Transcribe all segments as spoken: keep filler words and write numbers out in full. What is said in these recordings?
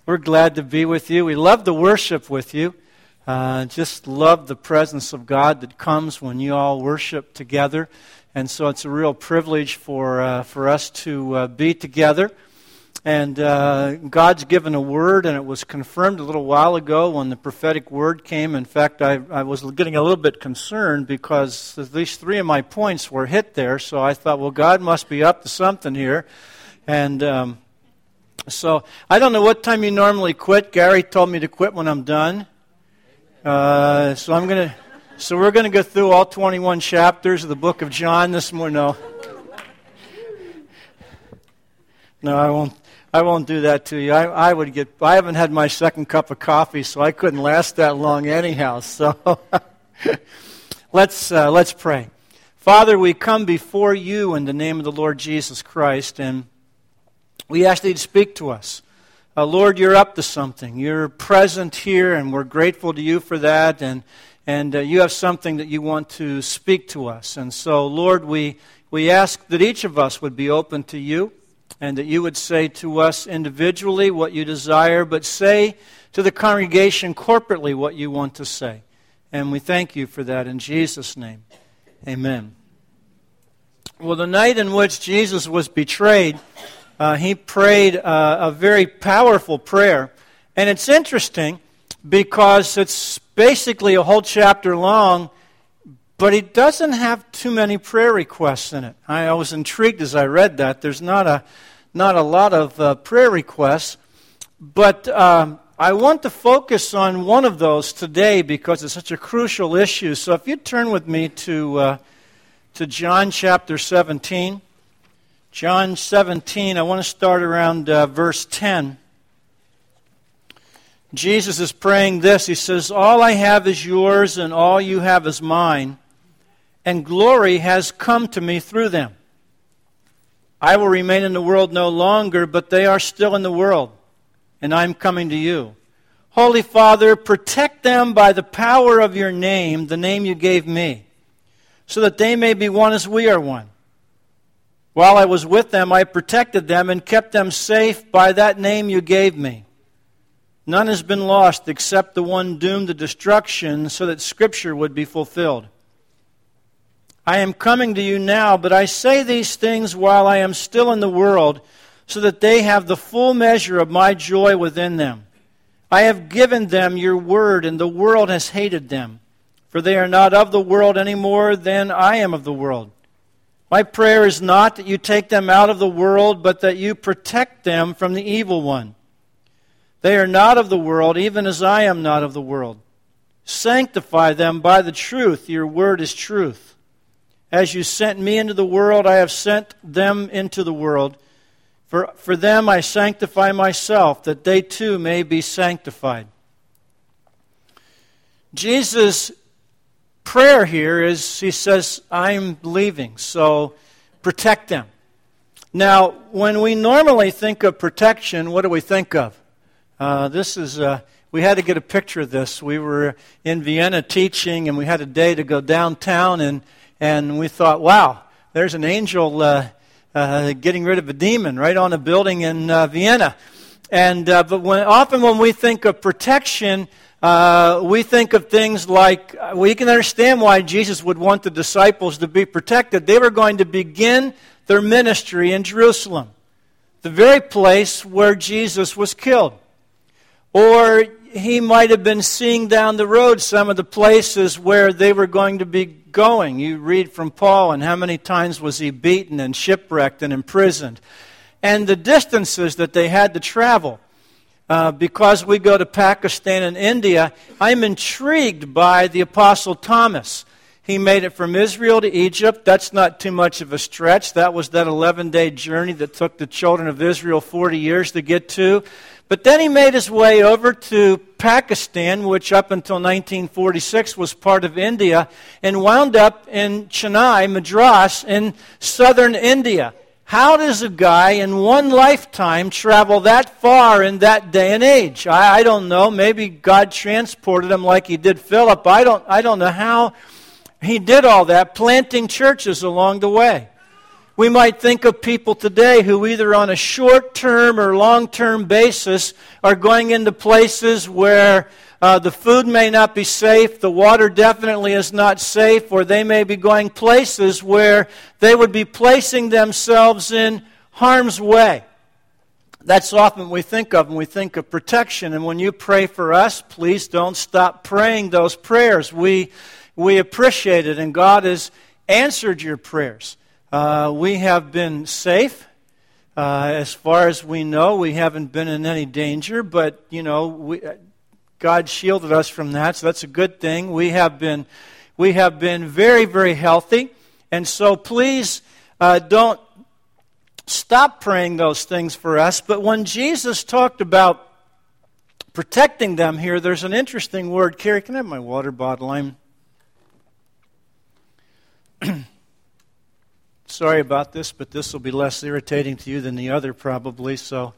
We're glad to be with you. We love to worship with you. Uh, just love the presence of God that comes when you all worship together. And so it's a real privilege for uh, for us to uh, be together. And uh, God's given a word, and it was confirmed a little while ago when the prophetic word came. In fact, I, I was getting a little bit concerned because at least three of my points were hit there. So I thought, well, God must be up to something here. And um, so I don't know what time you normally quit. Gary told me to quit when I'm done. Uh, so I'm gonna. So we're going to go through all twenty-one chapters of the book of John this morning. No, no, I won't. I won't do that to you. I, I would get. I haven't had my second cup of coffee, so I couldn't last that long anyhow. So let's uh, let's pray. Father, we come before you in the name of the Lord Jesus Christ, and we ask that you speak to us. Uh, Lord, you're up to something. You're present here, and we're grateful to you for that. And and uh, you have something that you want to speak to us. And so, Lord, we we ask that each of us would be open to you, and that you would say to us individually what you desire, but say to the congregation corporately what you want to say. And we thank you for that in Jesus' name. Amen. Well, the night in which Jesus was betrayed, Uh, he prayed uh, a very powerful prayer. And it's interesting because it's basically a whole chapter long, but he doesn't have too many prayer requests in it. I, I was intrigued as I read that. There's not a not a lot of uh, prayer requests, but um, I want to focus on one of those today because it's such a crucial issue. So if you turn with me to uh, to John chapter seventeen. John seventeen, I want to start around uh, verse ten. Jesus is praying this. He says, "All I have is yours, and all you have is mine, and glory has come to me through them. I will remain in the world no longer, but they are still in the world, and I am coming to you. Holy Father, protect them by the power of your name, the name you gave me, so that they may be one as we are one. While I was with them, I protected them and kept them safe by that name you gave me. None has been lost except the one doomed to destruction, so that Scripture would be fulfilled. I am coming to you now, but I say these things while I am still in the world, so that they have the full measure of my joy within them. I have given them your word, and the world has hated them, for they are not of the world any more than I am of the world. My prayer is not that you take them out of the world, but that you protect them from the evil one. They are not of the world, even as I am not of the world. Sanctify them by the truth. Your word is truth. As you sent me into the world, I have sent them into the world. For, for them I sanctify myself, that they too may be sanctified." Jesus' prayer here is, he says, I'm leaving, so protect them. Now, when we normally think of protection, what do we think of? Uh, this is, uh, we had to get a picture of this. We were in Vienna teaching, and we had a day to go downtown, and, and we thought, wow, there's an angel uh, uh, getting rid of a demon right on a building in uh, Vienna. And uh, But when, often when we think of protection, Uh, we think of things like, we can understand why Jesus would want the disciples to be protected. They were going to begin their ministry in Jerusalem, the very place where Jesus was killed. Or he might have been seeing down the road some of the places where they were going to be going. You read from Paul, and how many times was he beaten and shipwrecked and imprisoned. And the distances that they had to travel. Uh, because we go to Pakistan and India, I'm intrigued by the Apostle Thomas. He made it from Israel to Egypt. That's not too much of a stretch. That was that eleven-day journey that took the children of Israel forty years to get to. But then he made his way over to Pakistan, which up until nineteen forty-six was part of India, and wound up in Chennai, Madras, in southern India. How does a guy in one lifetime travel that far in that day and age? I, I don't know. Maybe God transported him like he did Philip. I don't, I don't know how he did all that, planting churches along the way. We might think of people today who either on a short-term or long-term basis are going into places where uh, the food may not be safe, the water definitely is not safe, or they may be going places where they would be placing themselves in harm's way. That's often what we think of when we think of protection. And when you pray for us, please don't stop praying those prayers. We, we appreciate it, and God has answered your prayers. Uh, we have been safe. Uh, as far as we know, we haven't been in any danger, but, you know, we, God shielded us from that, so that's a good thing. We have been, we have been very, very healthy, and so please uh, don't stop praying those things for us. But when Jesus talked about protecting them here, there's an interesting word. Carrie, can I have my water bottle? I'm sorry about this, but this will be less irritating to you than the other probably. So,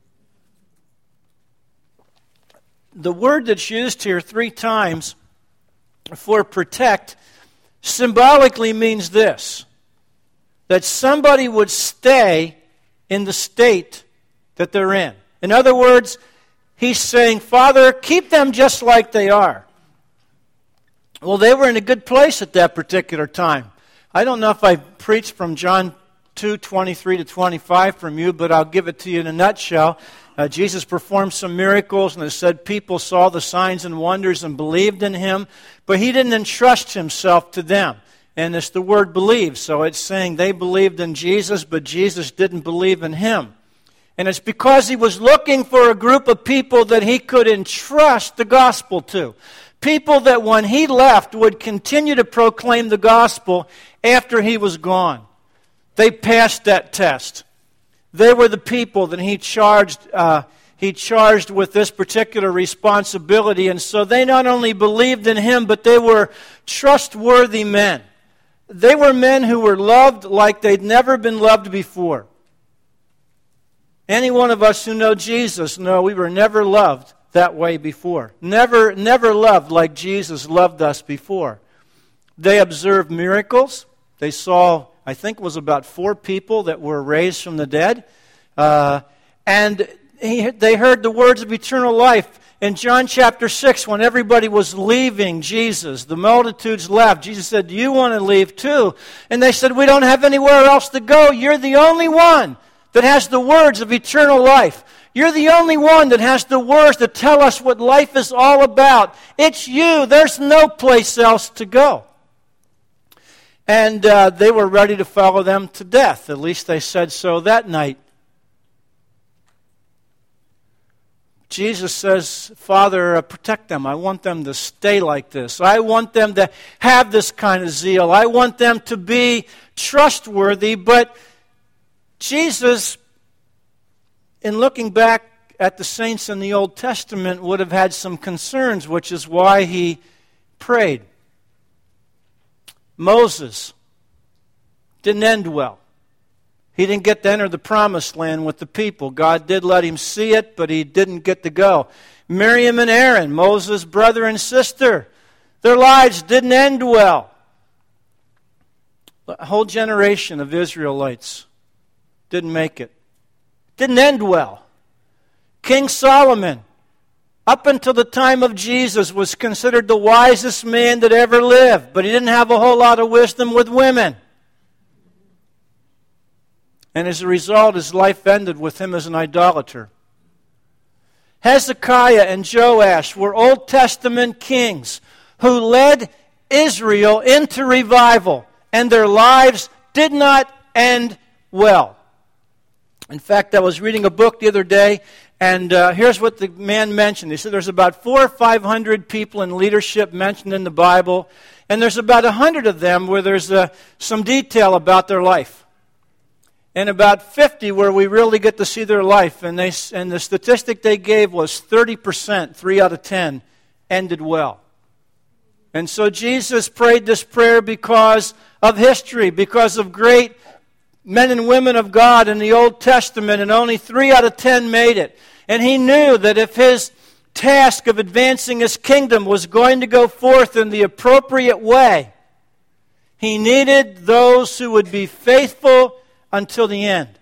the word that's used here three times for protect symbolically means this: that somebody would stay in the state that they're in. In other words, he's saying, Father, keep them just like they are. Well, they were in a good place at that particular time. I don't know if I preached from John two, twenty-three to twenty-five from you, but I'll give it to you in a nutshell. Uh, Jesus performed some miracles, and it said people saw the signs and wonders and believed in him, but he didn't entrust himself to them. And it's the word believe, so it's saying they believed in Jesus, but Jesus didn't believe in him. And it's because he was looking for a group of people that he could entrust the gospel to. People that when he left would continue to proclaim the gospel after he was gone. They passed that test. They were the people that he charged uh, he charged with this particular responsibility. And so they not only believed in him, but they were trustworthy men. They were men who were loved like they'd never been loved before. Any one of us who know Jesus know we were never loved that way before. Never, never loved like Jesus loved us before. They observed miracles. They saw, I think it was about four people that were raised from the dead. Uh, and he, they heard the words of eternal life. In John chapter six, when everybody was leaving Jesus, the multitudes left. Jesus said, do you want to leave too? And they said, we don't have anywhere else to go. You're the only one that has the words of eternal life. You're the only one that has the words to tell us what life is all about. It's you. There's no place else to go. And uh, they were ready to follow them to death. At least they said so that night. Jesus says, Father, uh, protect them. I want them to stay like this. I want them to have this kind of zeal. I want them to be trustworthy. But Jesus, in looking back at the saints in the Old Testament, would have had some concerns, which is why he prayed. Moses didn't end well. He didn't get to enter the promised land with the people. God did let him see it, but he didn't get to go. Miriam and Aaron, Moses' brother and sister, their lives didn't end well. A whole generation of Israelites didn't make it. Didn't end well. King Solomon, up until the time of Jesus, was considered the wisest man that ever lived, but he didn't have a whole lot of wisdom with women. And as a result, his life ended with him as an idolater. Hezekiah and Joash were Old Testament kings who led Israel into revival, and their lives did not end well. In fact, I was reading a book the other day, and uh, here's what the man mentioned. He said there's about four or five hundred people in leadership mentioned in the Bible, and there's about a hundred of them where there's uh, some detail about their life. And about fifty where we really get to see their life. And they and the statistic they gave was thirty percent, three out of ten, ended well. And so Jesus prayed this prayer because of history, because of great men and women of God in the Old Testament, and only three out of ten made it. And he knew that if his task of advancing his kingdom was going to go forth in the appropriate way, he needed those who would be faithful until the end.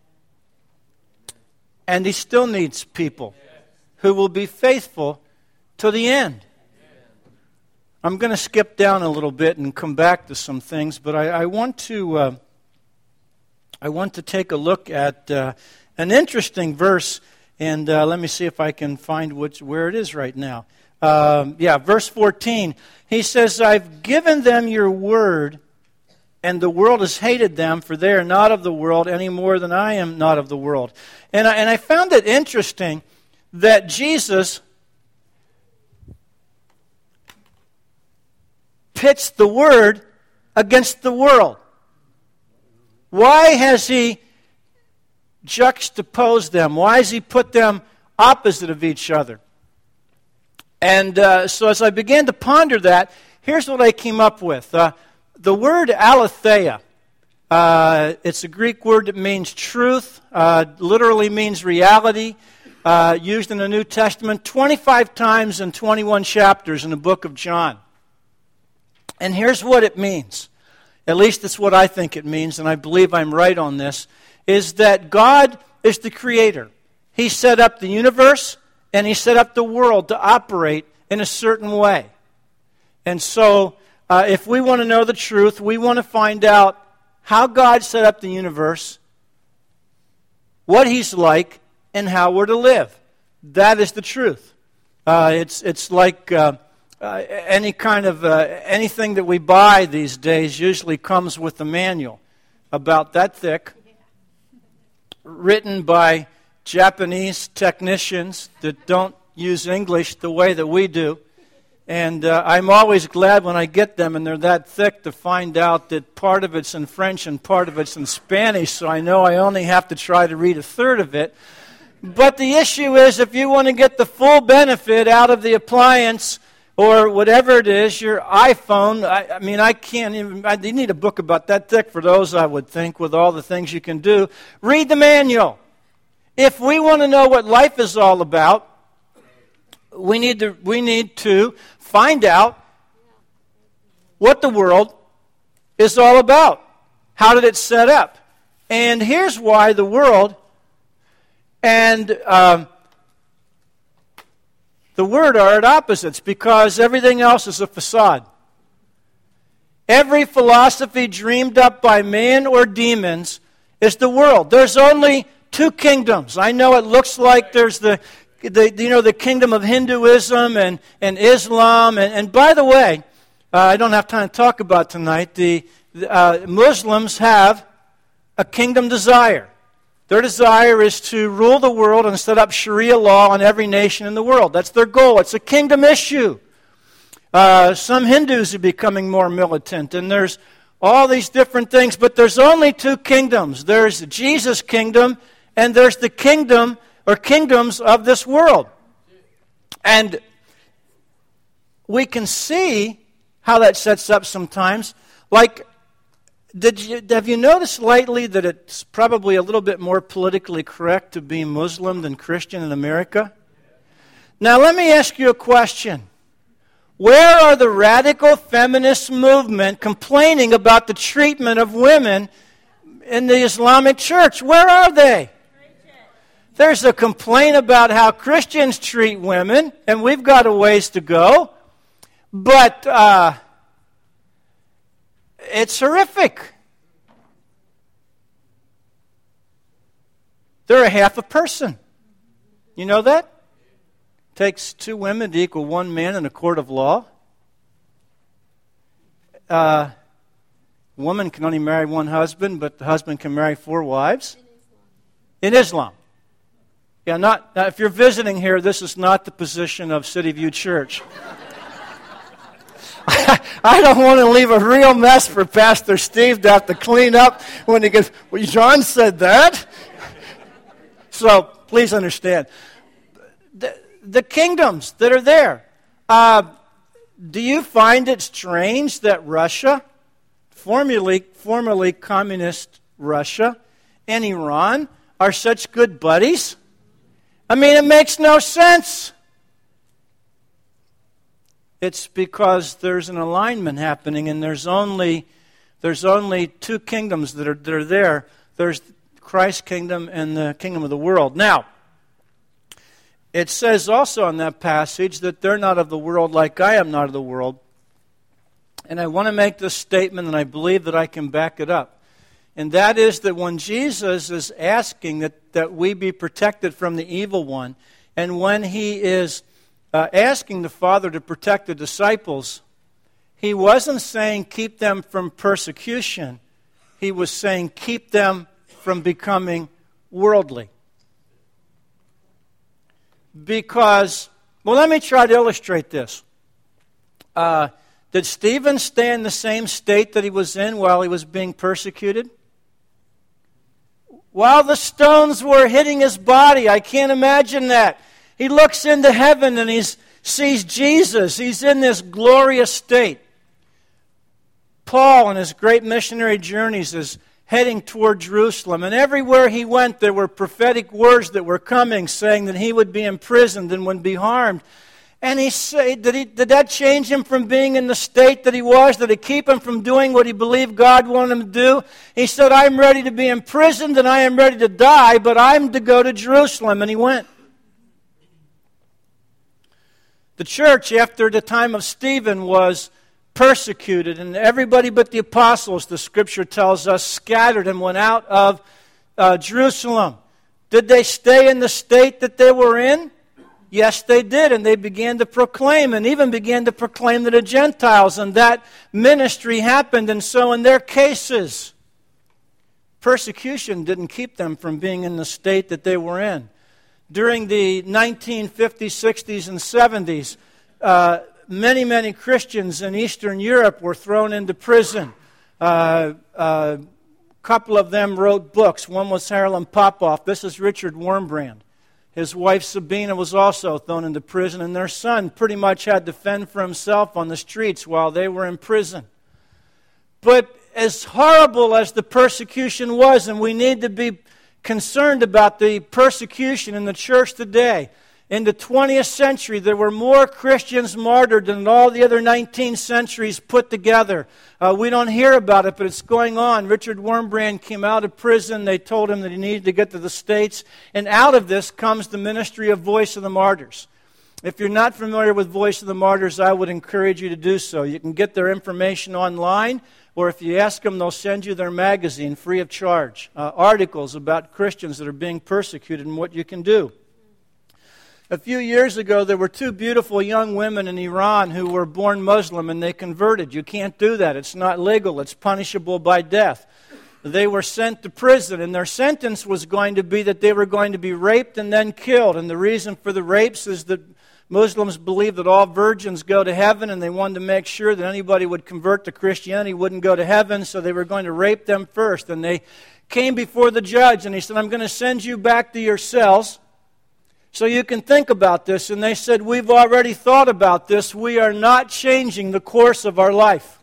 And he still needs people who will be faithful to the end. I'm going to skip down a little bit and come back to some things, but I, I want to uh, I want to take a look at uh, an interesting verse, and uh, let me see if I can find which where it is right now. Um, yeah, verse fourteen. He says, "I've given them your word, and the world has hated them, for they are not of the world any more than I am not of the world." And I, and I found it interesting that Jesus pits the word against the world. Why has he juxtaposed them? Why has he put them opposite of each other? And uh, so as I began to ponder that, here's what I came up with. Uh, the word aletheia, uh, it's a Greek word that means truth, uh, literally means reality, uh, used in the New Testament twenty-five times in twenty-one chapters in the book of John. And here's what it means. At least it's what I think it means, and I believe I'm right on this, is that God is the creator. He set up the universe, and he set up the world to operate in a certain way. And so, uh, if we want to know the truth, we want to find out how God set up the universe, what he's like, and how we're to live. That is the truth. Uh, it's it's like uh, uh, any kind of uh, anything that we buy these days usually comes with a manual about that thick, written by Japanese technicians that don't use English the way that we do. And uh, I'm always glad when I get them and they're that thick to find out that part of it's in French and part of it's in Spanish, so I know I only have to try to read a third of it. But the issue is, if you want to get the full benefit out of the appliance or whatever it is, your iPhone, I, I mean, I can't even, I need a book about that thick for those, I would think, with all the things you can do. Read the manual. If we want to know what life is all about, we need to we need to find out what the world is all about. How did it set up? And here's why the world and um, the Word are at opposites, because everything else is a facade. Every philosophy dreamed up by man or demons is the world. There's only two kingdoms. I know it looks like there's the, the you know, the kingdom of Hinduism and, and Islam. And, and by the way, uh, I don't have time to talk about tonight, the uh, Muslims have a kingdom desire. Their desire is to rule the world and set up Sharia law on every nation in the world. That's their goal. It's a kingdom issue. Uh, some Hindus are becoming more militant, and there's all these different things, but there's only two kingdoms. There's Jesus' kingdom, and there's the kingdom or kingdoms of this world. And we can see how that sets up sometimes. Like, did you, have you noticed lately that it's probably a little bit more politically correct to be Muslim than Christian in America? Now, let me ask you a question. Where are the radical feminist movement complaining about the treatment of women in the Islamic Church? Where are they? There's a complaint about how Christians treat women, and we've got a ways to go. But uh, it's horrific. They're a half a person. You know that? It takes two women to equal one man in a court of law. Uh, a woman can only marry one husband, but the husband can marry four wives. In Islam. In Islam. Yeah, not now, if you're visiting here, this is not the position of City View Church. I don't want to leave a real mess for Pastor Steve to have to clean up when he goes, well, John said that? So, please understand. The, the kingdoms that are there. Uh, do you find it strange that Russia, formerly, formerly communist Russia, and Iran are such good buddies? I mean, it makes no sense. It's because there's an alignment happening, and there's only there's only two kingdoms that are that are there. There's Christ's kingdom and the kingdom of the world. Now, it says also in that passage that they're not of the world like I am not of the world. And I want to make this statement, and I believe that I can back it up. And that is that when Jesus is asking that, that we be protected from the evil one, and when he is uh, asking the Father to protect the disciples, he wasn't saying keep them from persecution. He was saying keep them from becoming worldly. Because, well, let me try to illustrate this. Uh, did Stephen stay in the same state that he was in while he was being persecuted? While the stones were hitting his body, I can't imagine that. He looks into heaven and he sees Jesus. He's in this glorious state. Paul, in his great missionary journeys, is heading toward Jerusalem. And everywhere he went, there were prophetic words that were coming, saying that he would be imprisoned and would be harmed. And he said, did, he, did that change him from being in the state that he was? Did it keep him from doing what he believed God wanted him to do? He said, I'm ready to be imprisoned and I am ready to die, but I'm to go to Jerusalem. And he went. The church, after the time of Stephen, was persecuted, and everybody but the apostles, the Scripture tells us, scattered and went out of uh, Jerusalem. Did they stay in the state that they were in? Yes, they did, and they began to proclaim, and even began to proclaim to the Gentiles, and that ministry happened. And so in their cases, persecution didn't keep them from being in the state that they were in. During the nineteen fifties, sixties, and seventies, uh, many, many Christians in Eastern Europe were thrown into prison. Uh, uh, a couple of them wrote books. One was Harlan Popoff. This is Richard Wurmbrand. His wife Sabina was also thrown into prison, and their son pretty much had to fend for himself on the streets while they were in prison. But as horrible as the persecution was, and we need to be concerned about the persecution in the church today, in the twentieth century, there were more Christians martyred than all the other nineteen centuries put together. Uh, we don't hear about it, but it's going on. Richard Wurmbrand came out of prison. They told him that he needed to get to the States. And out of this comes the ministry of Voice of the Martyrs. If you're not familiar with Voice of the Martyrs, I would encourage you to do so. You can get their information online, or if you ask them, they'll send you their magazine free of charge. Uh, articles about Christians that are being persecuted and what you can do. A few years ago, there were two beautiful young women in Iran who were born Muslim and they converted. You can't do that. It's not legal. It's punishable by death. They were sent to prison, and their sentence was going to be that they were going to be raped and then killed. And the reason for the rapes is that Muslims believe that all virgins go to heaven, and they wanted to make sure that anybody would convert to Christianity wouldn't go to heaven, so they were going to rape them first. And they came before the judge, and he said, I'm going to send you back to your cells so you can think about this. And they said, we've already thought about this. We are not changing the course of our life.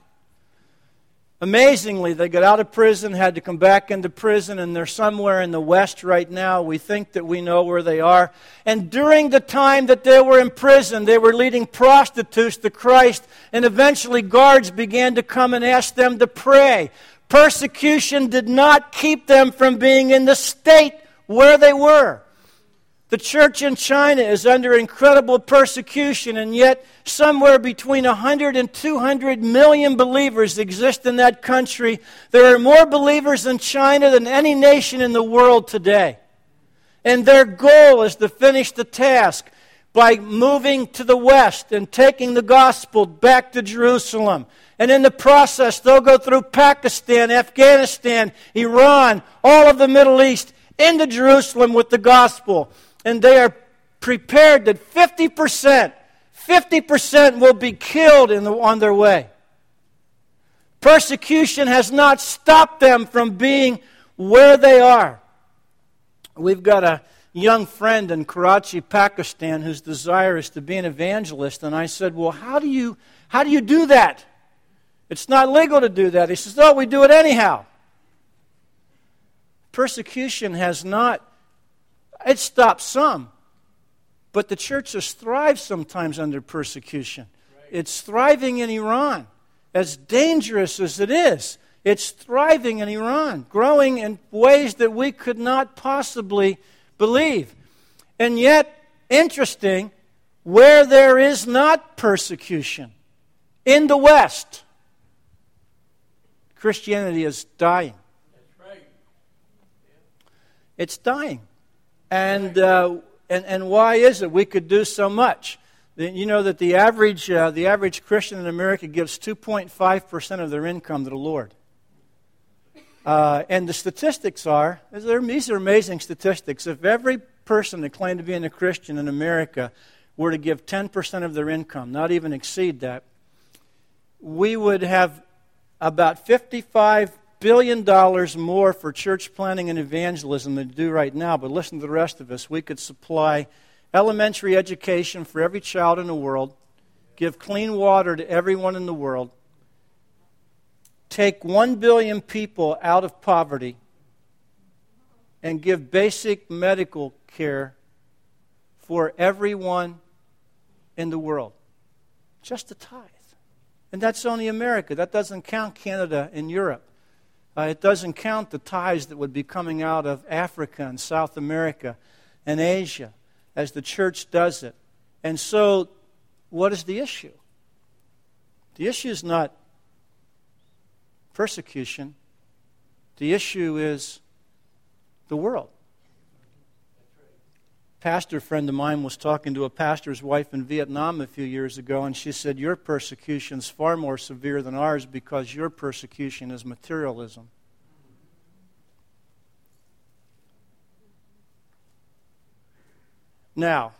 Amazingly, they got out of prison, had to come back into prison, and they're somewhere in the West right now. We think that we know where they are. And during the time that they were in prison, they were leading prostitutes to Christ, and eventually guards began to come and ask them to pray. Persecution did not keep them from being in the state where they were. The church in China is under incredible persecution, and yet somewhere between one hundred and two hundred million believers exist in that country. There are more believers in China than any nation in the world today. And their goal is to finish the task by moving to the West and taking the gospel back to Jerusalem. And in the process, they'll go through Pakistan, Afghanistan, Iran, all of the Middle East, into Jerusalem with the gospel. And they are prepared that fifty percent, fifty percent will be killed in the, on their way. Persecution has not stopped them from being where they are. We've got a young friend in Karachi, Pakistan, whose desire is to be an evangelist. And I said, well, how do you, how do you do that? It's not legal to do that. He says, oh, we do it anyhow. Persecution has not It stops some, but the church has thrived sometimes under persecution. Right. It's thriving in Iran. As dangerous as it is, It's thriving in Iran, growing in ways that we could not possibly believe. And yet, interesting, where there is not persecution, in the West, Christianity is dying. That's right. It's dying. And, uh, and and why is it? We could do so much. You know that the average uh, the average Christian in America gives two point five percent of their income to the Lord. Uh, and the statistics are, these are amazing statistics. If every person that claimed to be a Christian in America were to give ten percent of their income, not even exceed that, we would have about fifty-five billion dollars more for church planting and evangelism than we do right now. But listen to the rest of us. We could supply elementary education for every child in the world, give clean water to everyone in the world, take one billion people out of poverty, and give basic medical care for everyone in the world. Just a tithe. And that's only America. That doesn't count Canada and Europe. Uh, it doesn't count the tithes that would be coming out of Africa and South America and Asia as the church does it. And so, what is the issue? The issue is not persecution. The issue is the world. A pastor friend of mine was talking to a pastor's wife in Vietnam a few years ago, and she said, your persecution is far more severe than ours because your persecution is materialism. Now,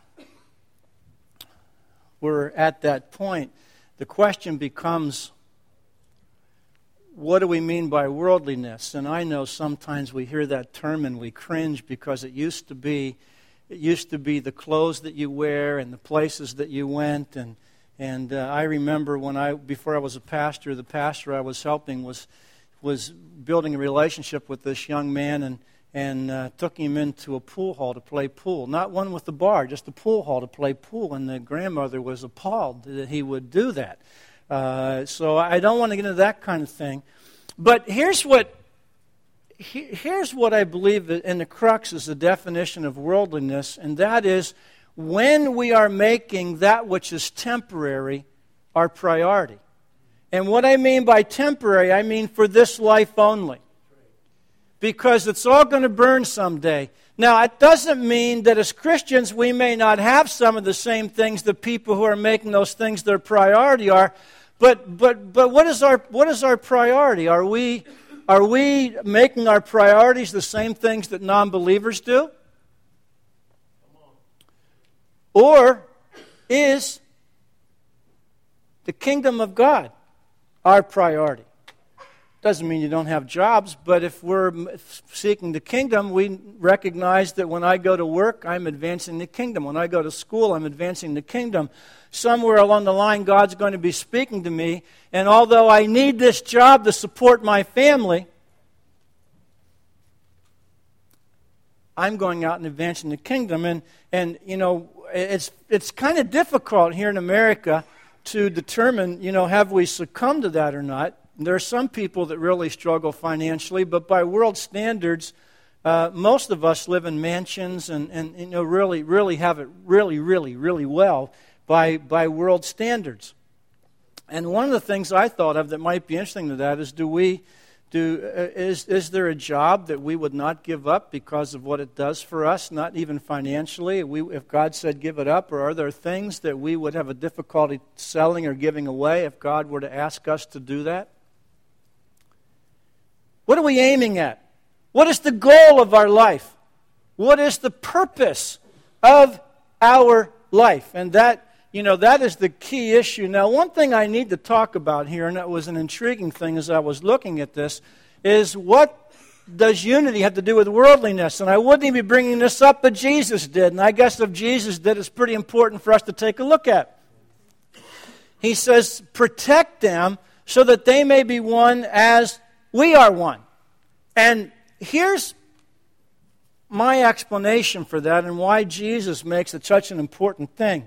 we're at that point. The question becomes, what do we mean by worldliness? And I know sometimes we hear that term and we cringe because it used to be It used to be the clothes that you wear and the places that you went. And and uh, I remember when I before I was a pastor, the pastor I was helping was was building a relationship with this young man and and uh, took him into a pool hall to play pool. Not one with the bar, just a pool hall to play pool. And the grandmother was appalled that he would do that. Uh, so I don't want to get into that kind of thing. But here's what. Here's what I believe in the crux is the definition of worldliness, and that is when we are making that which is temporary our priority. And what I mean by temporary, I mean for this life only. Because it's all going to burn someday. Now, it doesn't mean that as Christians we may not have some of the same things that people who are making those things their priority are, but but but what is our what is our priority? Are we Are we making our priorities the same things that non-believers do? Or is the kingdom of God our priority? Doesn't mean you don't have jobs, but if we're seeking the kingdom, we recognize that when I go to work, I'm advancing the kingdom. When I go to school, I'm advancing the kingdom. Somewhere along the line, God's going to be speaking to me, and although I need this job to support my family, I'm going out and advancing the kingdom. And, and you know, it's it's kind of difficult here in America to determine, you know, have we succumbed to that or not. There are some people that really struggle financially, but by world standards, uh, most of us live in mansions and, and you know really really have it really really really well by by world standards. And one of the things I thought of that might be interesting to that is, do we do uh, is is there a job that we would not give up because of what it does for us, not even financially? We, if God said give it up, or are there things that we would have a difficulty selling or giving away if God were to ask us to do that? What are we aiming at? What is the goal of our life? What is the purpose of our life? And that, you know, that is the key issue. Now, one thing I need to talk about here, and that was an intriguing thing as I was looking at this, is what does unity have to do with worldliness? And I wouldn't even be bringing this up, but Jesus did. And I guess if Jesus did, it's pretty important for us to take a look at. He says, protect them so that they may be one as we are one. And here's my explanation for that and why Jesus makes it such an important thing.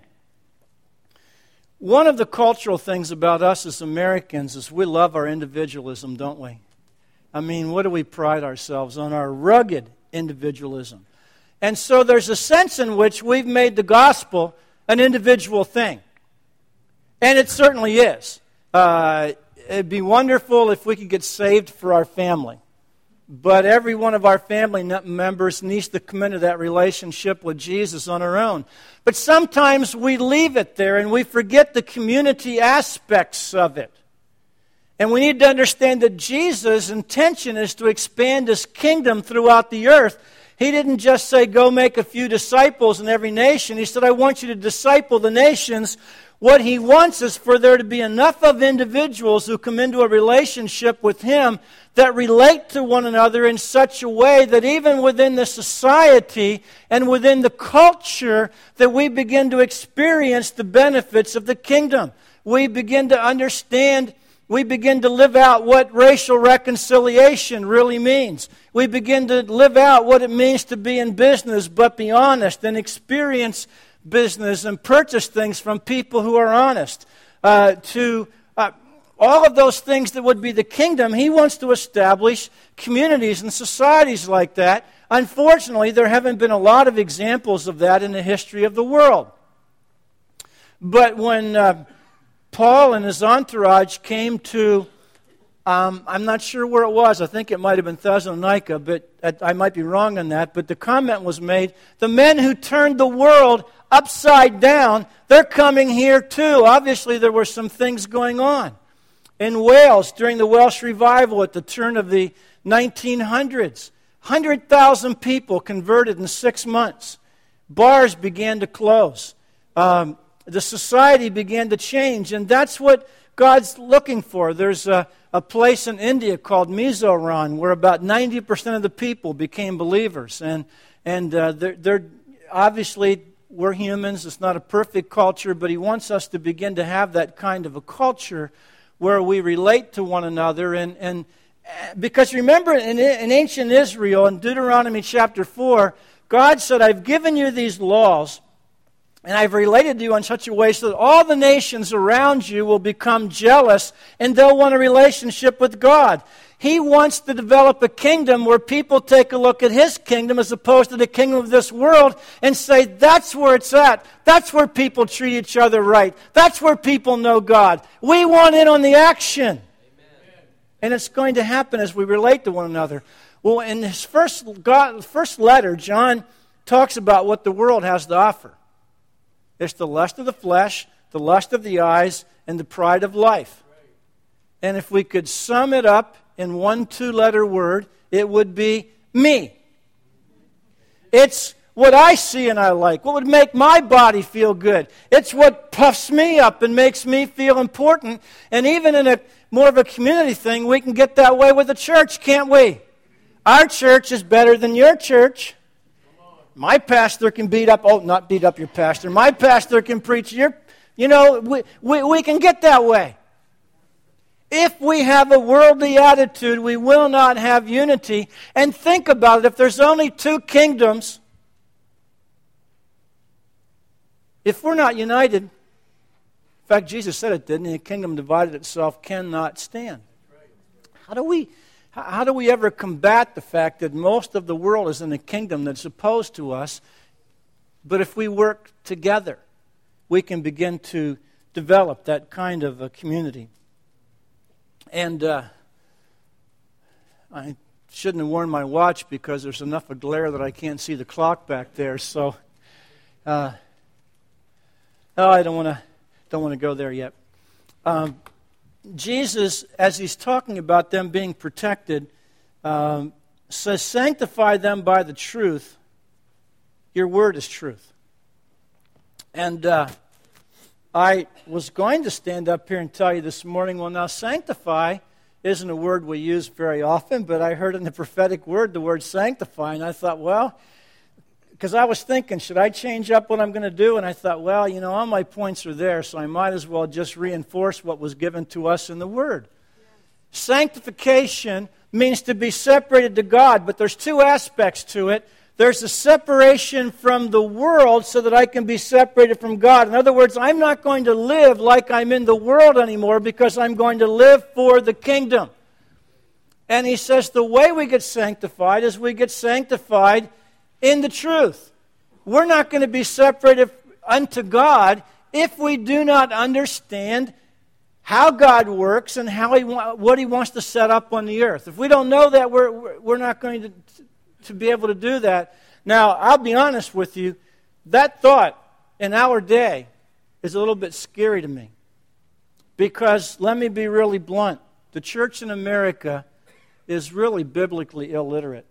One of the cultural things about us as Americans is we love our individualism, don't we? I mean, what do we pride ourselves on? Our rugged individualism. And so there's a sense in which we've made the gospel an individual thing. And it certainly is. Uh, it'd be wonderful if we could get saved for our family. But every one of our family members needs to come into that relationship with Jesus on our own. But sometimes we leave it there and we forget the community aspects of it. And we need to understand that Jesus' intention is to expand His kingdom throughout the earth. He didn't just say, go make a few disciples in every nation. He said, I want you to disciple the nations. What He wants is for there to be enough of individuals who come into a relationship with Him that relate to one another in such a way that even within the society and within the culture that we begin to experience the benefits of the kingdom. We begin to understand, we begin to live out what racial reconciliation really means. We begin to live out what it means to be in business but be honest and experience business and purchase things from people who are honest. Uh, to uh, all of those things that would be the kingdom, He wants to establish communities and societies like that. Unfortunately, there haven't been a lot of examples of that in the history of the world. But when uh, Paul and his entourage came to, um, I'm not sure where it was, I think it might have been Thessalonica, but I might be wrong on that, but the comment was made, the men who turned the world upside down, they're coming here too. Obviously, there were some things going on. In Wales, during the Welsh revival at the turn of the nineteen hundreds, one hundred thousand people converted in six months. Bars began to close. Um, the society began to change, and that's what God's looking for. There's a, a place in India called Mizoram where about ninety percent of the people became believers. And, and uh, they're, they're obviously, we're humans. It's not a perfect culture, but He wants us to begin to have that kind of a culture where we relate to one another. And, and because remember, in, in ancient Israel, in Deuteronomy chapter four, God said, I've given you these laws, and I've related to you in such a way so that all the nations around you will become jealous and they'll want a relationship with God. He wants to develop a kingdom where people take a look at His kingdom as opposed to the kingdom of this world and say, that's where it's at. That's where people treat each other right. That's where people know God. We want in on the action. Amen. And it's going to happen as we relate to one another. Well, in his first, God, first letter, John talks about what the world has to offer. It's the lust of the flesh, the lust of the eyes, and the pride of life. And if we could sum it up in one two-letter word, it would be me. It's what I see and I like, what would make my body feel good. It's what puffs me up and makes me feel important. And even in a more of a community thing, we can get that way with the church, can't we? Our church is better than your church. My pastor can beat up, oh, not beat up your pastor. My pastor can preach your, you know, we, we, we can get that way. If we have a worldly attitude, we will not have unity. And think about it, if there's only two kingdoms, if we're not united, in fact, Jesus said it, didn't he? A kingdom divided itself cannot stand. How do we... How do we ever combat the fact that most of the world is in a kingdom that's opposed to us? But if we work together, we can begin to develop that kind of a community. And uh, I shouldn't have worn my watch because there's enough of glare that I can't see the clock back there. So, uh, oh, I don't want to don't want to go there yet. Um, Jesus, as He's talking about them being protected, um, says, sanctify them by the truth. Your word is truth. And uh, I was going to stand up here and tell you this morning, well, now sanctify isn't a word we use very often, but I heard in the prophetic word the word sanctify, and I thought, well, because I was thinking, should I change up what I'm going to do? And I thought, well, you know, all my points are there, so I might as well just reinforce what was given to us in the Word. Yes. Sanctification means to be separated to God, but there's two aspects to it. There's a separation from the world so that I can be separated from God. In other words, I'm not going to live like I'm in the world anymore because I'm going to live for the kingdom. And he says the way we get sanctified is we get sanctified in the truth. We're not going to be separated unto God if we do not understand how God works and how he wa- what He wants to set up on the earth. If we don't know that, we're we're not going to to be able to do that. Now, I'll be honest with you, that thought in our day is a little bit scary to me. Because, let me be really blunt, the church in America is really biblically illiterate.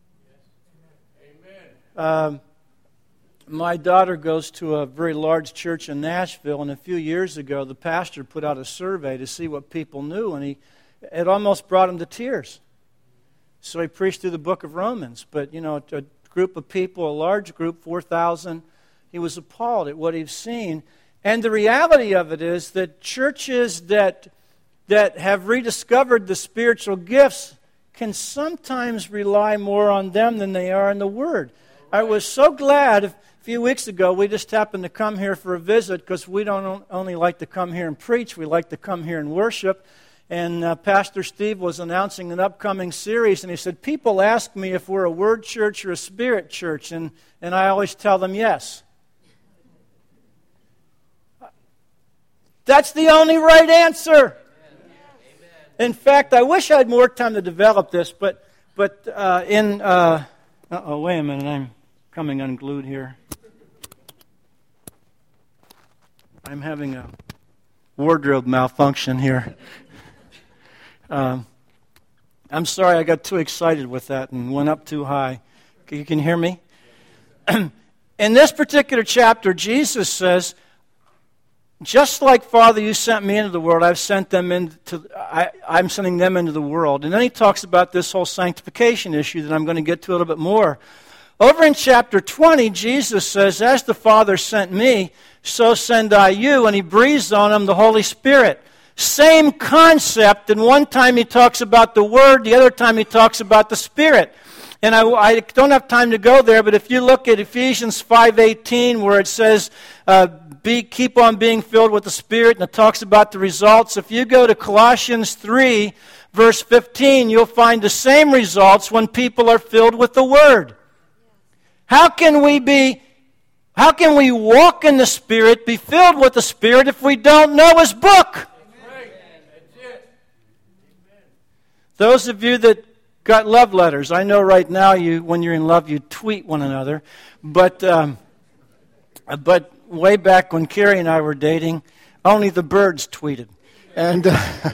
Um, my daughter goes to a very large church in Nashville, and a few years ago, the pastor put out a survey to see what people knew, and he it almost brought him to tears. So he preached through the book of Romans. But, you know, a group of people, a large group, four thousand, he was appalled at what he'd seen. And the reality of it is that churches that that have rediscovered the spiritual gifts can sometimes rely more on them than they are on the Word. I was so glad a few weeks ago we just happened to come here for a visit because we don't only like to come here and preach, we like to come here and worship. And uh, Pastor Steve was announcing an upcoming series, and he said, people ask me if we're a Word church or a Spirit church, and, and I always tell them yes. That's the only right answer. In fact, I wish I had more time to develop this, but but uh, in... Uh, uh-oh, wait a minute, I'm coming unglued here. I'm having a wardrobe malfunction here. Um, I'm sorry, I got too excited with that and went up too high. You can hear me? In this particular chapter, Jesus says, just like, Father, you sent me into the world, I've sent them into, I, I'm sending them into the world. And then he talks about this whole sanctification issue that I'm going to get to a little bit more. Over in chapter twenty, Jesus says, as the Father sent me, so send I you. And he breathes on them the Holy Spirit. Same concept, and one time he talks about the Word, the other time he talks about the Spirit. And I, I don't have time to go there, but if you look at Ephesians five eighteen, where it says, uh, be, keep on being filled with the Spirit, and it talks about the results. If you go to Colossians three, verse fifteen, you'll find the same results when people are filled with the Word. How can we be, how can we walk in the Spirit, be filled with the Spirit, if we don't know His book? Those of you that got love letters, I know right now you, when you're in love, you tweet one another. But um, but way back when Carrie and I were dating, only the birds tweeted, and uh,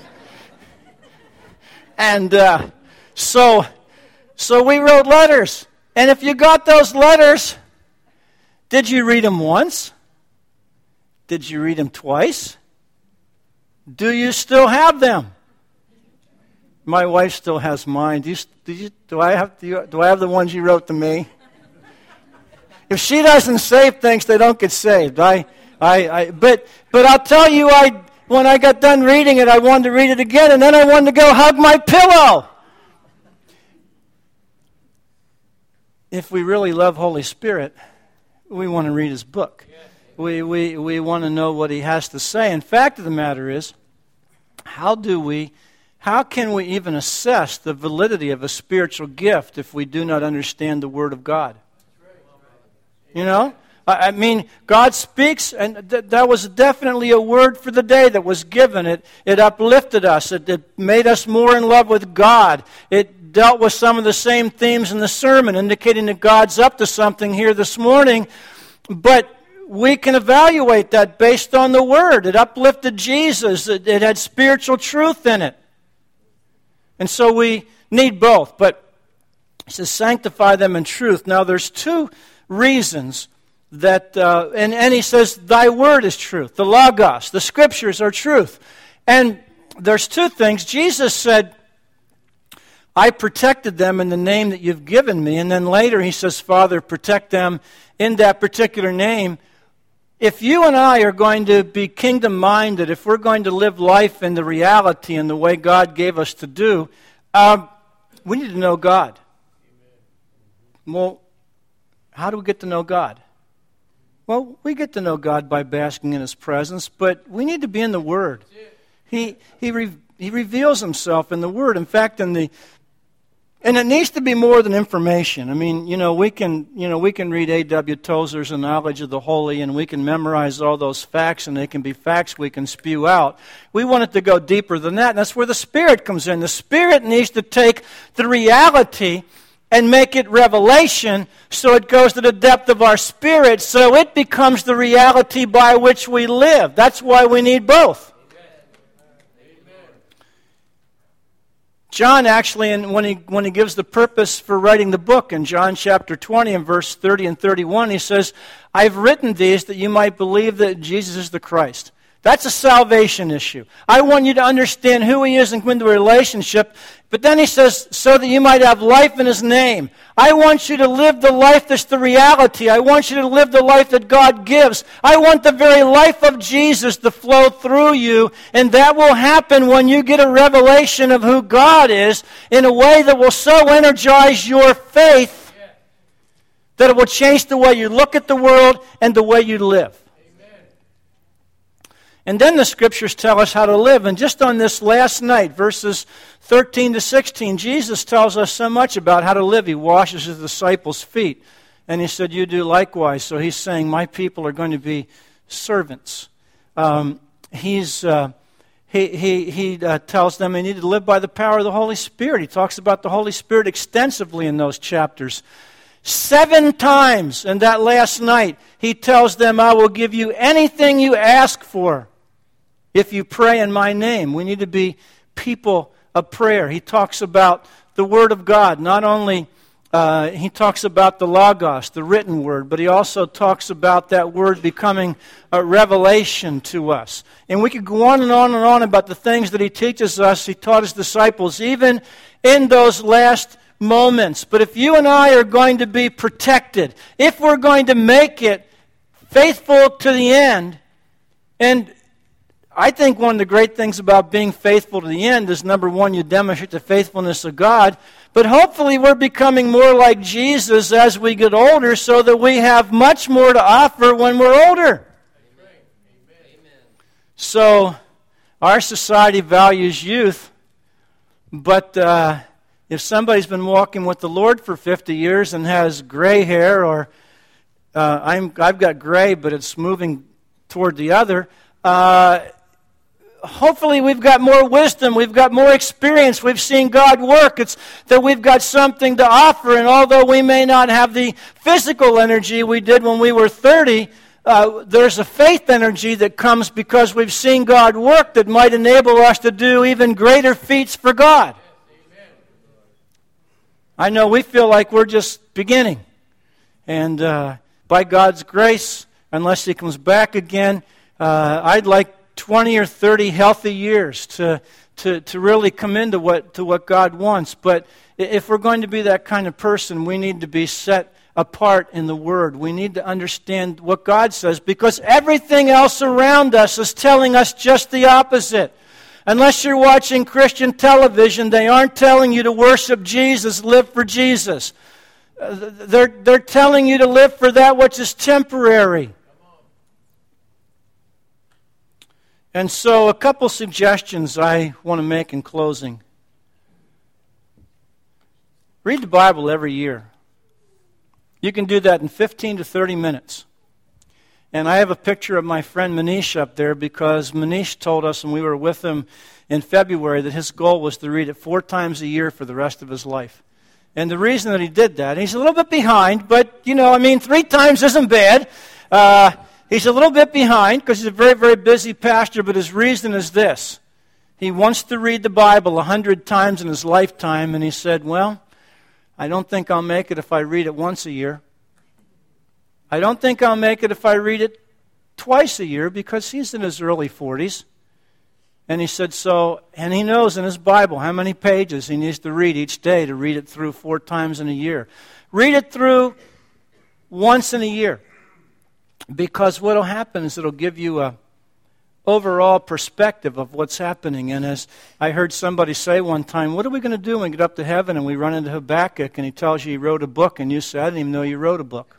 and uh, so so we wrote letters. And if you got those letters, did you read them once? Did you read them twice? Do you still have them? My wife still has mine. Do, you, do, you, do, I have, do, you, do I have the ones you wrote to me? If she doesn't save things, they don't get saved. I, I, I, but, but I'll tell you, I, when I got done reading it, I wanted to read it again, and then I wanted to go hug my pillow. If we really love Holy Spirit, we want to read His book. We, we, we want to know what He has to say. And fact of the matter is, how do we... How can we even assess the validity of a spiritual gift if we do not understand the Word of God? You know? I mean, God speaks, and th- that was definitely a word for the day that was given. It, it uplifted us. It, it made us more in love with God. It dealt with some of the same themes in the sermon, indicating that God's up to something here this morning. But we can evaluate that based on the Word. It uplifted Jesus. It, it had spiritual truth in it. And so we need both. But it says, sanctify them in truth. Now there's two reasons that, uh, and, and he says, thy word is truth. The Logos, the Scriptures are truth. And there's two things. Jesus said, I protected them in the name that you've given me. And then later he says, Father, protect them in that particular name. If you and I are going to be kingdom-minded, if we're going to live life in the reality and the way God gave us to do, um, we need to know God. Well, how do we get to know God? Well, we get to know God by basking in His presence, but we need to be in the Word. He he re, he reveals himself in the Word. In fact, in the and it needs to be more than information. I mean, you know, we can you know we can read A W Tozer's A Knowledge of the Holy, and we can memorize all those facts, and they can be facts we can spew out. We want it to go deeper than that, and that's where the Spirit comes in. The Spirit needs to take the reality and make it revelation, so it goes to the depth of our spirit, so it becomes the reality by which we live. That's why we need both. John actually, and when he when he gives the purpose for writing the book in John chapter twenty and verse thirty and thirty-one, he says, "I've written these that you might believe that Jesus is the Christ." That's a salvation issue. I want you to understand who He is and go into a relationship. But then he says, so that you might have life in His name. I want you to live the life that's the reality. I want you to live the life that God gives. I want the very life of Jesus to flow through you. And that will happen when you get a revelation of who God is in a way that will so energize your faith that it will change the way you look at the world and the way you live. And then the Scriptures tell us how to live. And just on this last night, verses thirteen to sixteen, Jesus tells us so much about how to live. He washes His disciples' feet. And He said, you do likewise. So He's saying, my people are going to be servants. Um, he's, uh, he he, he uh, tells them they need to live by the power of the Holy Spirit. He talks about the Holy Spirit extensively in those chapters. Seven times in that last night, He tells them, I will give you anything you ask for if you pray in my name. We need to be people of prayer. He talks about the Word of God. Not only, uh, he talks about the Logos, the written Word, but he also talks about that Word becoming a revelation to us. And we could go on and on and on about the things that he teaches us. He taught his disciples, even in those last moments. But if you and I are going to be protected, if we're going to make it faithful to the end, and I think one of the great things about being faithful to the end is, number one, you demonstrate the faithfulness of God, but hopefully we're becoming more like Jesus as we get older so that we have much more to offer when we're older. Amen. So, our society values youth, but uh, if somebody's been walking with the Lord for fifty years and has gray hair, or uh, I'm, I've got gray, but it's moving toward the other, uh, hopefully we've got more wisdom, we've got more experience, we've seen God work. It's that we've got something to offer, and although we may not have the physical energy we did when we were thirty, uh, there's a faith energy that comes because we've seen God work that might enable us to do even greater feats for God. I know we feel like we're just beginning, and uh, by God's grace, unless He comes back again, uh, I'd like twenty or thirty healthy years to, to, to really come into what, to what God wants. But if we're going to be that kind of person, we need to be set apart in the Word. We need to understand what God says, because everything else around us is telling us just the opposite. Unless you're watching Christian television, they aren't telling you to worship Jesus, live for Jesus. Uh, they're, they're telling you to live for that which is temporary. And so a couple suggestions I want to make in closing. Read the Bible every year. You can do that in fifteen to thirty minutes. And I have a picture of my friend Manish up there because Manish told us when we were with him in February that his goal was to read it four times a year for the rest of his life. And the reason that he did that, he's a little bit behind, but, you know, I mean, three times isn't bad. Uh, he's a little bit behind because he's a very, very busy pastor, but his reason is this. He wants to read the Bible a hundred times in his lifetime, and he said, well, I don't think I'll make it if I read it once a year. I don't think I'll make it if I read it twice a year, because he's in his early forties. And he said so, and he knows in his Bible how many pages he needs to read each day to read it through four times in a year. Read it through once in a year, because what will happen is it'll give you a overall perspective of what's happening. And as I heard somebody say one time, what are we going to do when we get up to heaven and we run into Habakkuk and he tells you he wrote a book, and you say, I didn't even know you wrote a book.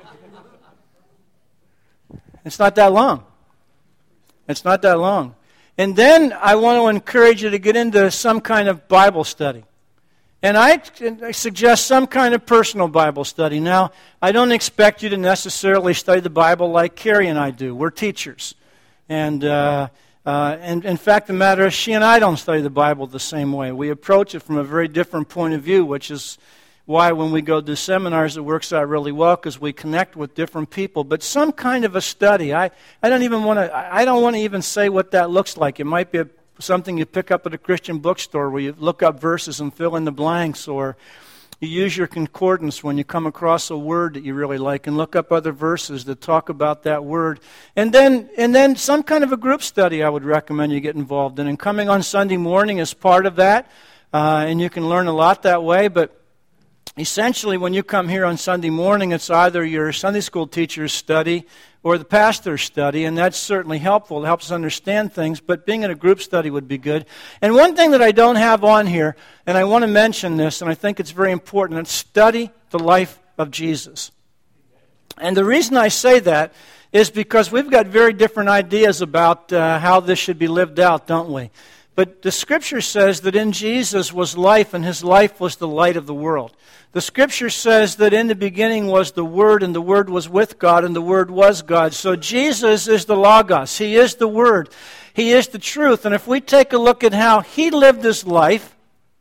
It's not that long. It's not that long. And then I want to encourage you to get into some kind of Bible study. And I, I suggest some kind of personal Bible study. Now, I don't expect you to necessarily study the Bible like Carrie and I do. We're teachers. And, uh, uh, and in fact, the matter is she and I don't study the Bible the same way. We approach it from a very different point of view, which is why when we go to seminars it works out really well, because we connect with different people. But some kind of a study. I, I don't even want to I don't want to even say what that looks like. It might be a something you pick up at a Christian bookstore where you look up verses and fill in the blanks, or you use your concordance when you come across a word that you really like and look up other verses that talk about that word. And then and then some kind of a group study I would recommend you get involved in. And coming on Sunday morning is part of that, uh, and you can learn a lot that way. But essentially, when you come here on Sunday morning, it's either your Sunday school teacher's study or the pastor's study, and that's certainly helpful. It helps us understand things, but being in a group study would be good. And one thing that I don't have on here, and I want to mention this, and I think it's very important, it's study the life of Jesus. And the reason I say that is because we've got very different ideas about uh, how this should be lived out, don't we? But the Scripture says that in Jesus was life, and His life was the light of the world. The Scripture says that in the beginning was the Word, and the Word was with God, and the Word was God. So Jesus is the Logos. He is the Word. He is the truth. And if we take a look at how He lived His life,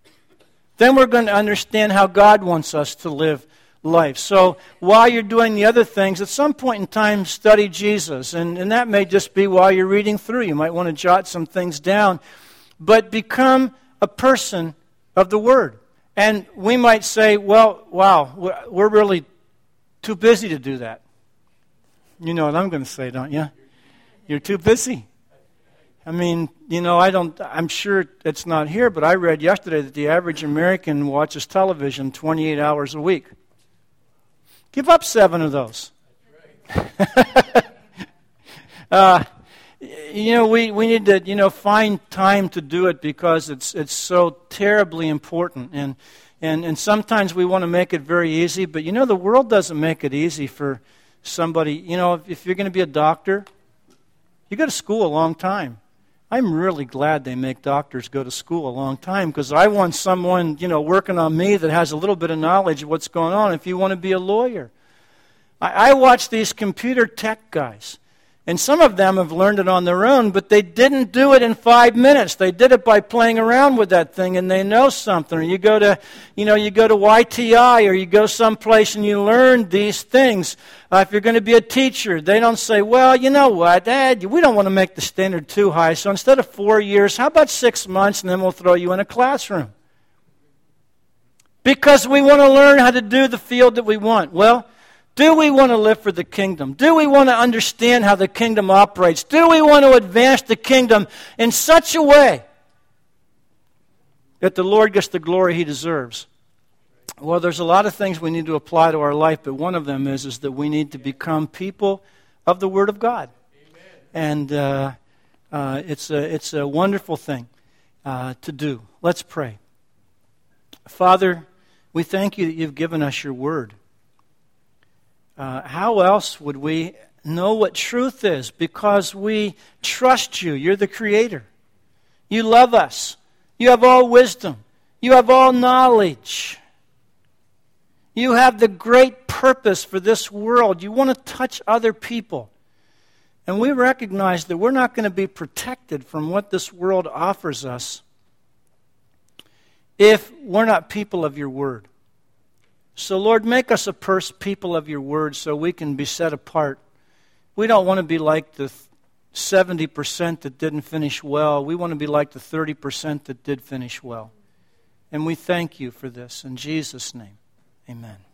then we're going to understand how God wants us to live life. So while you're doing the other things, at some point in time, study Jesus. And, and that may just be while you're reading through. You might want to jot some things down. But become a person of the Word. And we might say, well, wow, we're really too busy to do that. You know what I'm going to say, don't you? You're too busy. I mean, you know, I don't, I'm sure it's not here, but I read yesterday that the average American watches television twenty-eight hours a week. Give up seven of those. uh, You know, we, we need to, you know, find time to do it because it's it's so terribly important. And, and, and sometimes we want to make it very easy, but, you know, the world doesn't make it easy for somebody. You know, if, if you're going to be a doctor, you go to school a long time. I'm really glad they make doctors go to school a long time because I want someone, you know, working on me that has a little bit of knowledge of what's going on if you want to be a lawyer. I, I watch these computer tech guys. And some of them have learned it on their own, but they didn't do it in five minutes. They did it by playing around with that thing, and they know something. Or you go to, you know, you go to Y T I, or you go someplace and you learn these things. Uh, if you're going to be a teacher, they don't say, well, you know what, Dad, we don't want to make the standard too high, so instead of four years, how about six months, and then we'll throw you in a classroom? Because we want to learn how to do the field that we want. Well, do we want to live for the kingdom? Do we want to understand how the kingdom operates? Do we want to advance the kingdom in such a way that the Lord gets the glory He deserves? Well, there's a lot of things we need to apply to our life, but one of them is, is that we need to become people of the Word of God. Amen. And uh, uh, it's, a, it's a wonderful thing uh, to do. Let's pray. Father, we thank You that You've given us Your Word. Uh, how else would we know what truth is? Because we trust You. You're the Creator. You love us. You have all wisdom. You have all knowledge. You have the great purpose for this world. You want to touch other people. And we recognize that we're not going to be protected from what this world offers us if we're not people of Your Word. So, Lord, make us a pers- people of Your Word so we can be set apart. We don't want to be like the seventy percent that didn't finish well. We want to be like the thirty percent that did finish well. And we thank You for this. In Jesus' name, amen.